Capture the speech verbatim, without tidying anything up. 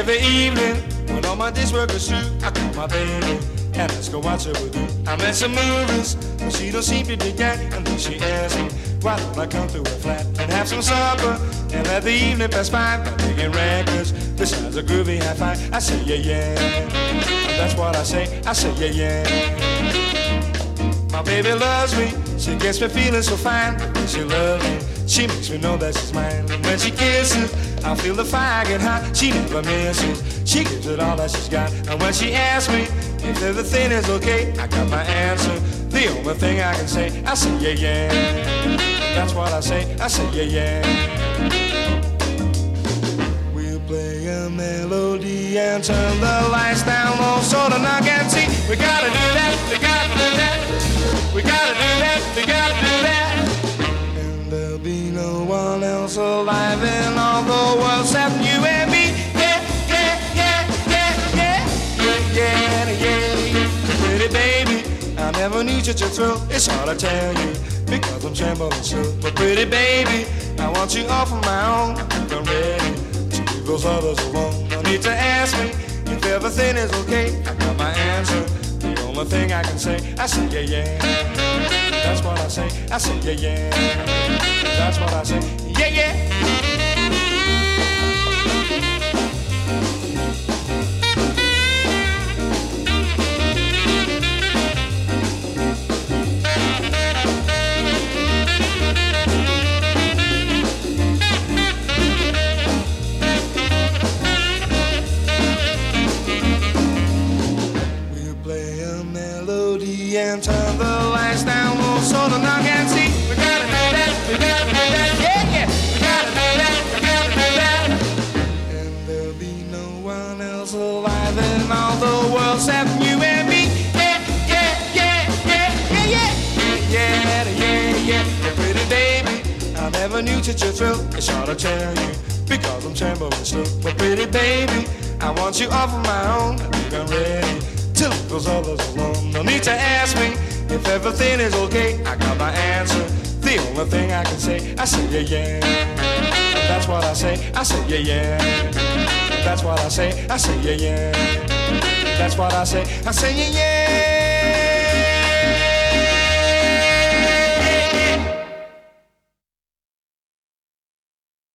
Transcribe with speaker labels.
Speaker 1: every evening, when all my dishwork is through, I call my baby and let's go watch her with you. I'm at some movies, but she don't seem to dig that. And then she asks me, why don't I come to her flat and have some supper and let the evening pass by by making records. Besides a groovy high five, I say yeah yeah. And that's what I say, I say yeah yeah. My baby loves me, she gets me feeling so fine. But when she loves me, she makes me know that she's mine. And when she kisses, I feel the fire get hot. She never misses, she gives it all that she's got. And when she asks me if everything is okay, I got my answer. The only thing I can say, I say yeah yeah. That's what I say, I say yeah yeah. We'll play a melody and turn the lights down low so the knock can see. We gotta do that, we gotta do that. We gotta do that, we gotta do that. And there'll be no one else alive in all the world except you and me. Yeah, yeah, yeah, yeah, yeah, yeah, yeah, yeah. Pretty baby, I never knew such a thrill. It's hard to tell you because I'm trembling still. But pretty baby, I want you all for my own. I'm ready to leave those others alone. No need to ask me if everything is okay. I got my answer. The only thing I can say, I say yeah yeah. That's what I say, I say yeah yeah. That's what I say, yeah yeah. And turn the lights down low so the knock can see. We gotta do that, we gotta do that, yeah, yeah. We gotta do that, we gotta do that. And there'll be no one else alive in all the world except you and me. Yeah, yeah, yeah, yeah, yeah, yeah. Yeah, yeah, yeah, yeah. Pretty baby, I never knew such a thrill. It's hard to tell you because I'm trembling still. But pretty baby, I want you all for my own. I think I'm ready to leave those others alone. No need to ask me if everything is okay. I got my answer. The only thing I can say, I say yeah yeah. That's what I say, I say yeah yeah. That's what I say, I say yeah yeah. That's what I say, I say yeah yeah.